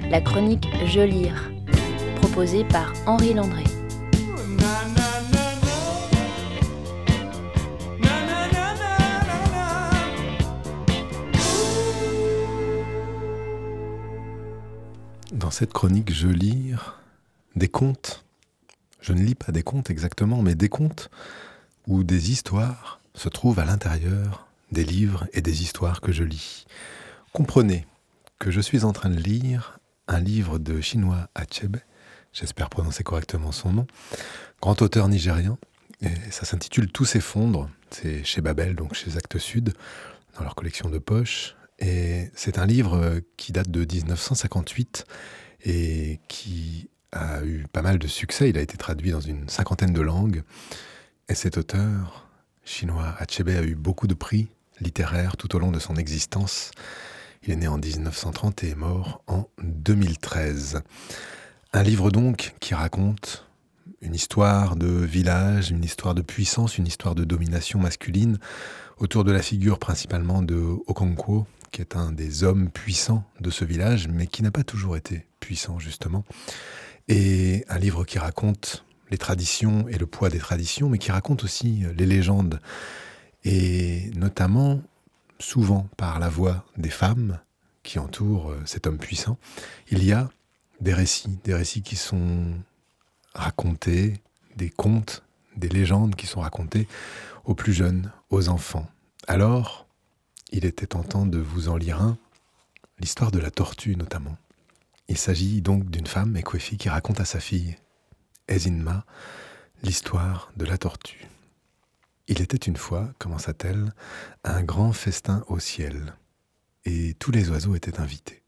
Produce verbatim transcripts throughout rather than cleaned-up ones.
la chronique Je lire, proposée par Henri Landré. Dans cette chronique Je lire, des contes. Je ne lis pas des contes exactement, mais des contes où des histoires se trouvent à l'intérieur des livres et des histoires que je lis. Comprenez que je suis en train de lire un livre de Chinua Achebe, j'espère prononcer correctement son nom, grand auteur nigérian, et ça s'intitule Tout s'effondre, c'est chez Babel, donc chez Actes Sud, dans leur collection de poches, et c'est un livre qui date de dix-neuf cent cinquante-huit et qui a eu pas mal de succès, il a été traduit dans une cinquantaine de langues, et cet auteur, Chinua Achebe, a eu beaucoup de prix littéraires tout au long de son existence. Il est né en dix-neuf cent trente et est mort en deux mille treize. Un livre donc qui raconte une histoire de village, une histoire de puissance, une histoire de domination masculine, autour de la figure principalement de Okonkwo, qui est un des hommes puissants de ce village, mais qui n'a pas toujours été puissant justement. Et un livre qui raconte les traditions et le poids des traditions, mais qui raconte aussi les légendes, et notamment, souvent par la voix des femmes qui entourent cet homme puissant, il y a des récits, des récits qui sont racontés, des contes, des légendes qui sont racontées aux plus jeunes, aux enfants. Alors, il était tentant de vous en lire un, l'histoire de la tortue notamment. Il s'agit donc d'une femme, Ekwefi, qui raconte à sa fille, Ezinma, l'histoire de la tortue. Il était une fois, commença-t-elle, un grand festin au ciel, et tous les oiseaux étaient invités.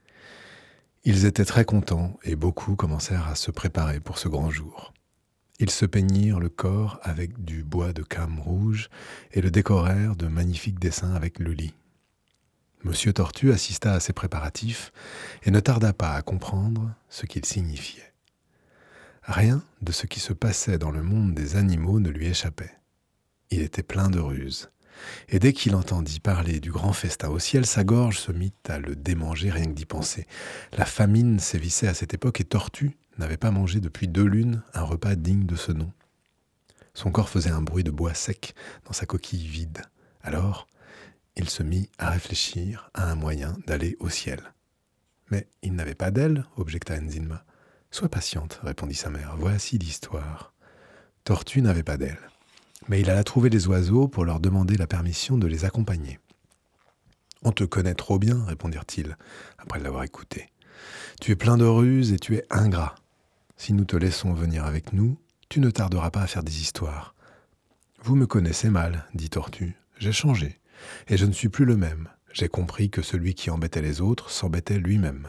Ils étaient très contents, et beaucoup commencèrent à se préparer pour ce grand jour. Ils se peignirent le corps avec du bois de camme rouge, et le décorèrent de magnifiques dessins avec le lit. Monsieur Tortue assista à ces préparatifs, et ne tarda pas à comprendre ce qu'ils signifiaient. Rien de ce qui se passait dans le monde des animaux ne lui échappait. Il était plein de ruses. Et dès qu'il entendit parler du grand festin au ciel, sa gorge se mit à le démanger rien que d'y penser. La famine sévissait à cette époque et Tortue n'avait pas mangé depuis deux lunes un repas digne de ce nom. Son corps faisait un bruit de bois sec dans sa coquille vide. Alors, il se mit à réfléchir à un moyen d'aller au ciel. Mais il n'avait pas d'aile, objecta Nzinma. Sois patiente, répondit sa mère. Voici l'histoire. Tortue n'avait pas d'aile. Mais il alla trouver les oiseaux pour leur demander la permission de les accompagner. « On te connaît trop bien, répondirent-ils, après l'avoir écouté. Tu es plein de ruses et tu es ingrat. Si nous te laissons venir avec nous, tu ne tarderas pas à faire des histoires. Vous me connaissez mal, dit Tortue. J'ai changé, et je ne suis plus le même. J'ai compris que celui qui embêtait les autres s'embêtait lui-même.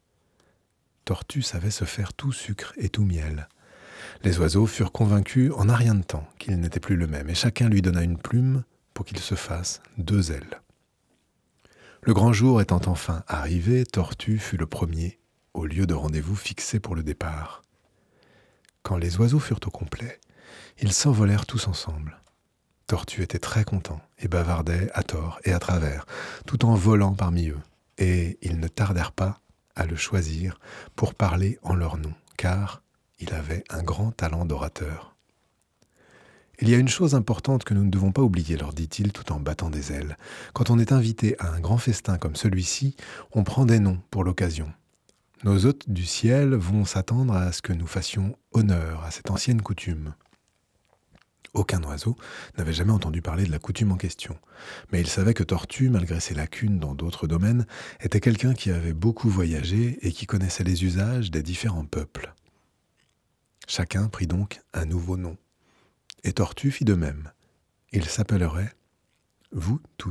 Tortue savait se faire tout sucre et tout miel. Les oiseaux furent convaincus en un rien de temps qu'il n'était plus le même, et chacun lui donna une plume pour qu'il se fasse deux ailes. Le grand jour étant enfin arrivé, Tortue fut le premier au lieu de rendez-vous fixé pour le départ. Quand les oiseaux furent au complet, ils s'envolèrent tous ensemble. Tortue était très content et bavardait à tort et à travers, tout en volant parmi eux, et ils ne tardèrent pas à le choisir pour parler en leur nom, car il avait un grand talent d'orateur. « Il y a une chose importante que nous ne devons pas oublier, leur dit-il tout en battant des ailes. Quand on est invité à un grand festin comme celui-ci, on prend des noms pour l'occasion. Nos hôtes du ciel vont s'attendre à ce que nous fassions honneur à cette ancienne coutume. » Aucun oiseau n'avait jamais entendu parler de la coutume en question, mais il savait que Tortue, malgré ses lacunes dans d'autres domaines, était quelqu'un qui avait beaucoup voyagé et qui connaissait les usages des différents peuples. Chacun prit donc un nouveau nom. Et Tortue fit de même. Il s'appellerait « Vous tous ».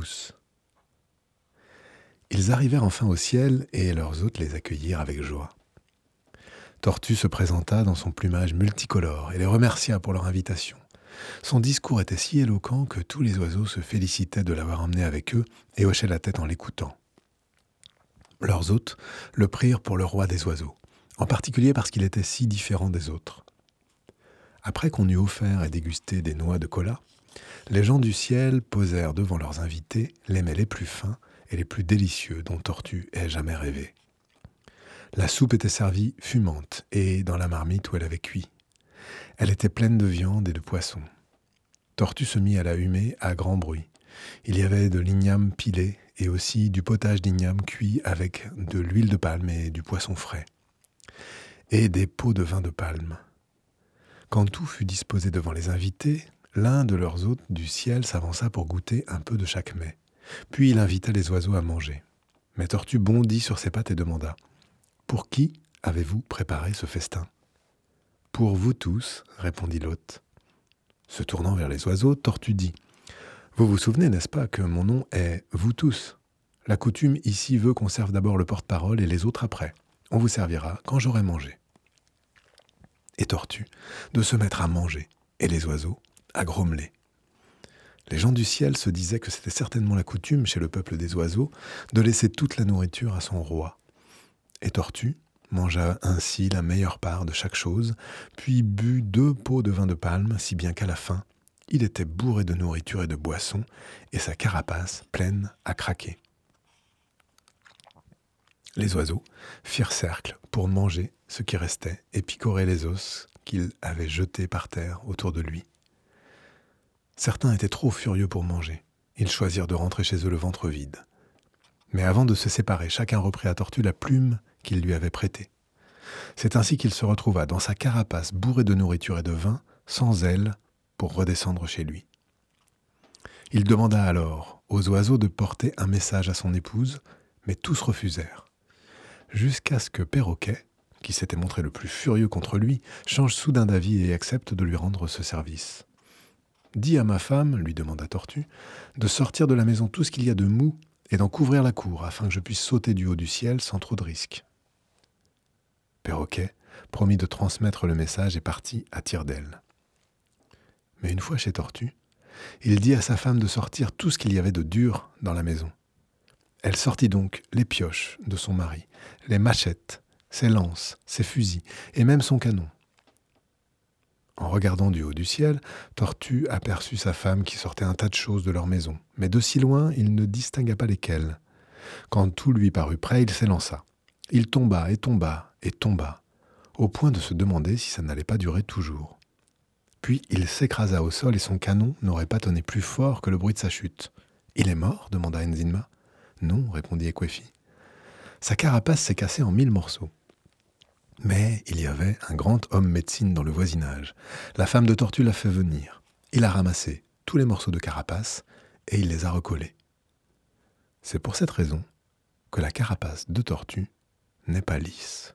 Ils arrivèrent enfin au ciel et leurs hôtes les accueillirent avec joie. Tortue se présenta dans son plumage multicolore et les remercia pour leur invitation. Son discours était si éloquent que tous les oiseaux se félicitaient de l'avoir emmené avec eux et hochaient la tête en l'écoutant. Leurs hôtes le prirent pour le roi des oiseaux, en particulier parce qu'il était si différent des autres. Après qu'on eut offert et dégusté des noix de cola, les gens du ciel posèrent devant leurs invités les mets les plus fins et les plus délicieux dont Tortue ait jamais rêvé. La soupe était servie fumante et dans la marmite où elle avait cuit. Elle était pleine de viande et de poisson. Tortue se mit à la humer à grand bruit. Il y avait de l'igname pilé et aussi du potage d'igname cuit avec de l'huile de palme et du poisson frais. Et des pots de vin de palme. Quand tout fut disposé devant les invités, l'un de leurs hôtes du ciel s'avança pour goûter un peu de chaque mets. Puis il invita les oiseaux à manger. Mais Tortue bondit sur ses pattes et demanda « Pour qui avez-vous préparé ce festin ?»« Pour vous tous, répondit l'hôte. Se tournant vers les oiseaux, Tortue dit « Vous vous souvenez, n'est-ce pas, que mon nom est vous tous ? La coutume ici veut qu'on serve d'abord le porte-parole et les autres après. On vous servira quand j'aurai mangé. » Et Tortue de se mettre à manger, et les oiseaux à grommeler. Les gens du ciel se disaient que c'était certainement la coutume chez le peuple des oiseaux de laisser toute la nourriture à son roi. Et Tortue mangea ainsi la meilleure part de chaque chose, puis but deux pots de vin de palme, si bien qu'à la fin, il était bourré de nourriture et de boissons, et sa carapace pleine à craquer. Les oiseaux firent cercle pour manger ce qui restait et picorer les os qu'il avait jetés par terre autour de lui. Certains étaient trop furieux pour manger. Ils choisirent de rentrer chez eux le ventre vide. Mais avant de se séparer, chacun reprit à Tortue la plume qu'il lui avait prêtée. C'est ainsi qu'il se retrouva dans sa carapace bourrée de nourriture et de vin, sans aile, pour redescendre chez lui. Il demanda alors aux oiseaux de porter un message à son épouse, mais tous refusèrent. Jusqu'à ce que Perroquet, qui s'était montré le plus furieux contre lui, change soudain d'avis et accepte de lui rendre ce service. « Dis à ma femme, lui demanda Tortue, de sortir de la maison tout ce qu'il y a de mou et d'en couvrir la cour, afin que je puisse sauter du haut du ciel sans trop de risques. » Perroquet promit de transmettre le message et partit à tire-d'aile. Mais une fois chez Tortue, il dit à sa femme de sortir tout ce qu'il y avait de dur dans la maison. Elle sortit donc les pioches de son mari, les machettes, ses lances, ses fusils et même son canon. En regardant du haut du ciel, Tortue aperçut sa femme qui sortait un tas de choses de leur maison, mais de si loin il ne distingua pas lesquelles. Quand tout lui parut prêt, il s'élança. Il tomba et tomba et tomba, au point de se demander si ça n'allait pas durer toujours. Puis il s'écrasa au sol et son canon n'aurait pas tonné plus fort que le bruit de sa chute. « Il est mort ?» demanda Nzima. « Non » répondit Ekwefi. Sa carapace s'est cassée en mille morceaux. Mais il y avait un grand homme médecine dans le voisinage. La femme de Tortue l'a fait venir. Il a ramassé tous les morceaux de carapace et il les a recollés. C'est pour cette raison que la carapace de Tortue n'est pas lisse.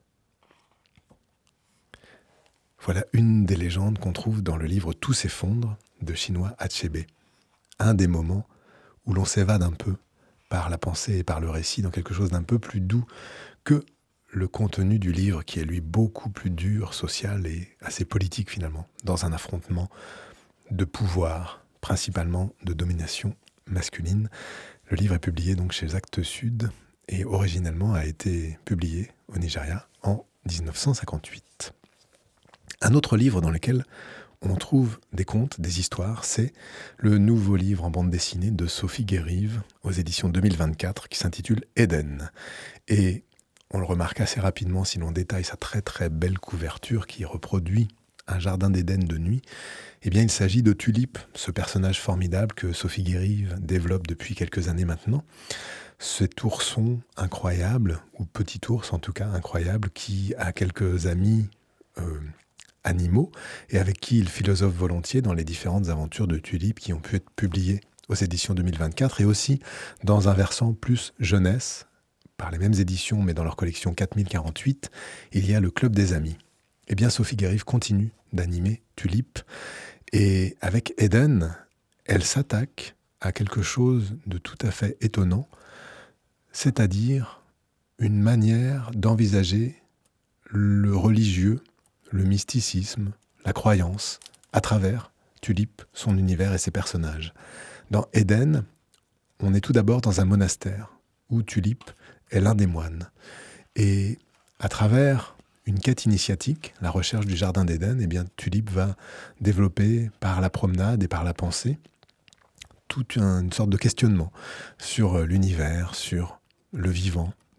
Voilà une des légendes qu'on trouve dans le livre Tout s'effondre de Chinua Achebe. Un des moments où l'on s'évade un peu par la pensée et par le récit dans quelque chose d'un peu plus doux que le contenu du livre qui est lui beaucoup plus dur, social et assez politique finalement, dans un affrontement de pouvoir, principalement de domination masculine. Le livre est publié donc chez Actes Sud et originellement a été publié au Nigeria en dix-neuf cent cinquante-huit. Un autre livre dans lequel on trouve des contes, des histoires, c'est le nouveau livre en bande dessinée de Sophie Guérive aux éditions deux mille vingt-quatre qui s'intitule Éden. Et on le remarque assez rapidement si l'on détaille sa très très belle couverture qui reproduit un jardin d'Éden de nuit. Eh bien, il s'agit de Tulipe, ce personnage formidable que Sophie Guérive développe depuis quelques années maintenant. Cet ourson incroyable, ou petit ours en tout cas incroyable, qui a quelques amis euh, animaux et avec qui il philosophe volontiers dans les différentes aventures de Tulipe qui ont pu être publiées aux éditions deux mille vingt-quatre et aussi dans un versant plus jeunesse, par les mêmes éditions mais dans leur collection quatre mille quarante-huit, il y a le Club des Amis. Eh bien, Sophie Guérive continue d'animer Tulipe et avec Éden, elle s'attaque à quelque chose de tout à fait étonnant, c'est-à-dire une manière d'envisager le religieux, le mysticisme, la croyance, à travers Tulipe, son univers et ses personnages. Dans Éden, on est tout d'abord dans un monastère où Tulipe est l'un des moines. Et à travers une quête initiatique, la recherche du jardin d'Éden, eh bien, Tulipe va développer par la promenade et par la pensée toute une sorte de questionnement sur l'univers, sur le vivant,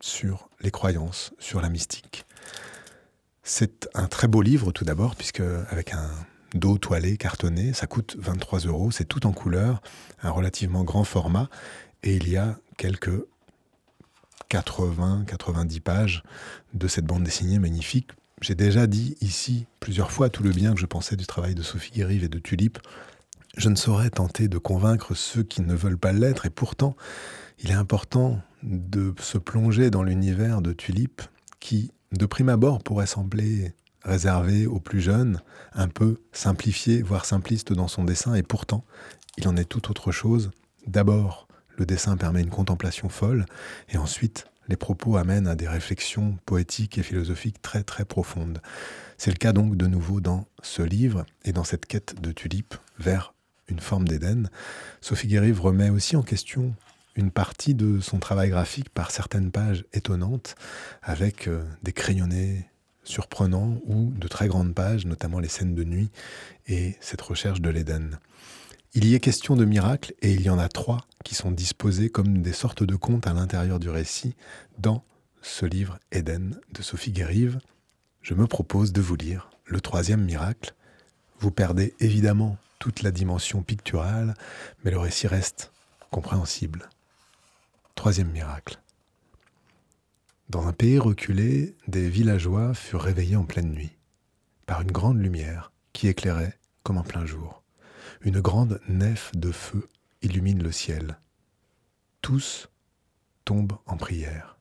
sur les croyances, sur la mystique. C'est un très beau livre tout d'abord, puisque avec un dos toilé, cartonné, ça coûte vingt-trois euros, c'est tout en couleur, un relativement grand format, et il y a quelques quatre-vingts à quatre-vingt-dix pages de cette bande dessinée magnifique. J'ai déjà dit ici plusieurs fois tout le bien que je pensais du travail de Sophie Guérive et de Tulipe. Je ne saurais tenter de convaincre ceux qui ne veulent pas l'être, et pourtant, il est important de se plonger dans l'univers de Tulipe qui, de prime abord, pourrait sembler réservé aux plus jeunes, un peu simplifié, voire simpliste dans son dessin, et pourtant, il en est tout autre chose. D'abord, le dessin permet une contemplation folle, et ensuite, les propos amènent à des réflexions poétiques et philosophiques très très profondes. C'est le cas donc de nouveau dans ce livre, et dans cette quête de Tulipe vers une forme d'Éden. Sophie Guérive remet aussi en question une partie de son travail graphique par certaines pages étonnantes, avec euh, des crayonnés surprenants ou de très grandes pages, notamment les scènes de nuit et cette recherche de l'Éden. Il y est question de miracles, et il y en a trois qui sont disposés comme des sortes de contes à l'intérieur du récit dans ce livre Éden de Sophie Guérive. Je me propose de vous lire le troisième miracle. Vous perdez évidemment toute la dimension picturale, mais le récit reste compréhensible. Troisième miracle. Dans un pays reculé, des villageois furent réveillés en pleine nuit par une grande lumière qui éclairait comme en plein jour. Une grande nef de feu illumine le ciel. Tous tombent en prière.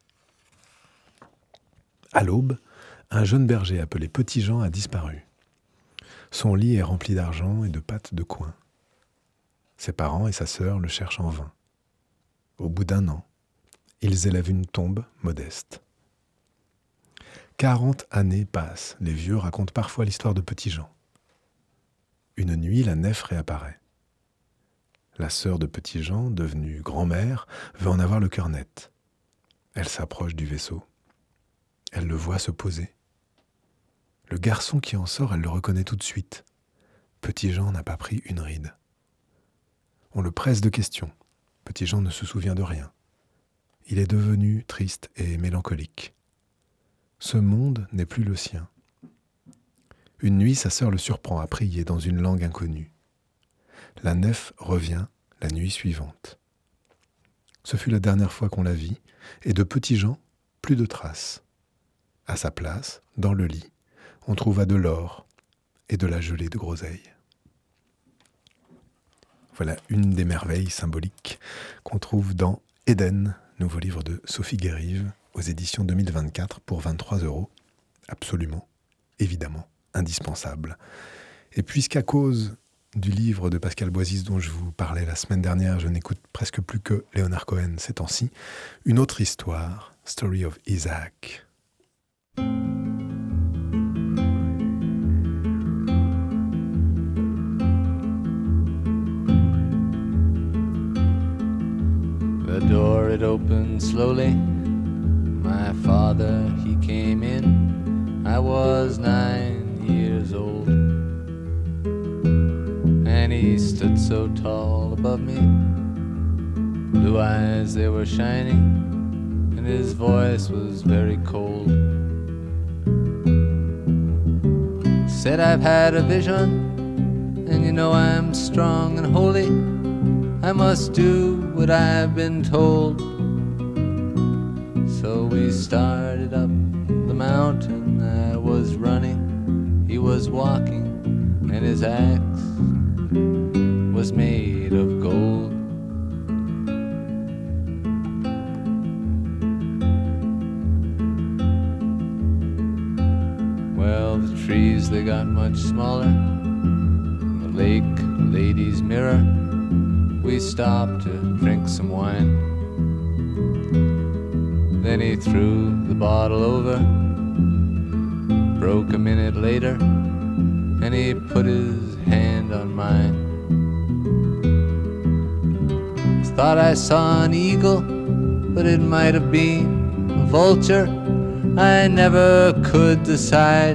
À l'aube, un jeune berger appelé Petit Jean a disparu. Son lit est rempli d'argent et de pâtes de coin. Ses parents et sa sœur le cherchent en vain. Au bout d'un an, ils élèvent une tombe modeste. Quarante années passent, les vieux racontent parfois l'histoire de Petit Jean. Une nuit, la nef réapparaît. La sœur de Petit Jean, devenue grand-mère, veut en avoir le cœur net. Elle s'approche du vaisseau. Elle le voit se poser. Le garçon qui en sort, elle le reconnaît tout de suite. Petit Jean n'a pas pris une ride. On le presse de questions. Petit Jean ne se souvient de rien. Il est devenu triste et mélancolique. Ce monde n'est plus le sien. Une nuit, sa sœur le surprend à prier dans une langue inconnue. La nef revient la nuit suivante. Ce fut la dernière fois qu'on la vit, et de Petit Jean, plus de traces. À sa place, dans le lit, on trouva de l'or et de la gelée de groseille. Voilà une des merveilles symboliques qu'on trouve dans Éden, nouveau livre de Sophie Guérive, aux éditions deux mille vingt-quatre pour vingt-trois euros. Absolument, évidemment, indispensable. Et puisqu'à cause du livre de Pascal Boisis dont je vous parlais la semaine dernière, je n'écoute presque plus que Leonard Cohen ces temps-ci, une autre histoire, Story of Isaac. The door, it opened slowly. My father, he came in. I was nine years old. And he stood so tall above me. Blue eyes, they were shining. And his voice was very cold. Said, I've had a vision. And you know I'm strong and holy. I must do what I've been told. So we started up the mountain. I was running, he was walking, and his axe was made of gold. Well, the trees, they got much smaller. The lake, the lady's mirror. We stopped to drink some wine. Then he threw the bottle over. Broke a minute later, and he put his hand on mine. Thought I saw an eagle, but it might have been a vulture. I never could decide.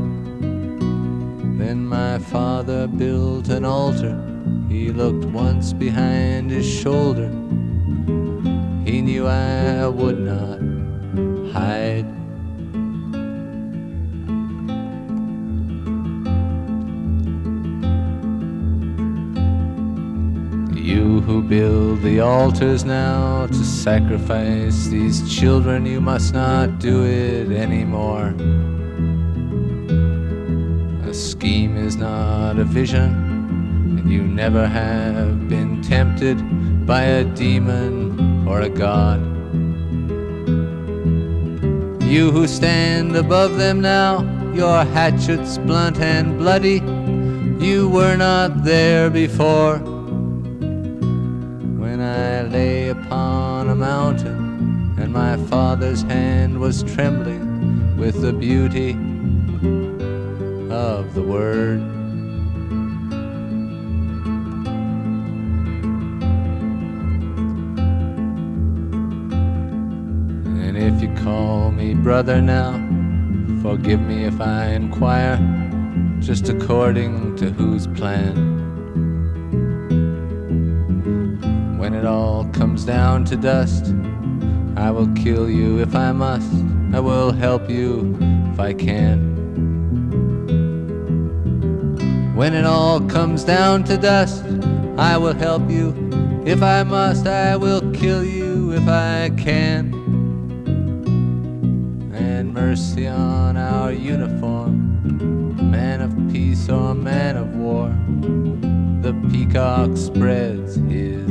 Then my father built an altar. He looked once behind his shoulder. He knew I would not hide. You who build the altars now to sacrifice these children, you must not do it anymore. A scheme is not a vision, and you never have been tempted by a demon or a god. You who stand above them now, your hatchets blunt and bloody, you were not there before. When I lay upon a mountain and my father's hand was trembling with the beauty of the word. And if you call me brother now, forgive me if I inquire, just according to whose plan. When it all comes down to dust, I will kill you if I must, I will help you if I can. When it all comes down to dust, I will help you if I must, I will kill you if I can. And mercy on our uniform, man of peace or man of war, the peacock spreads his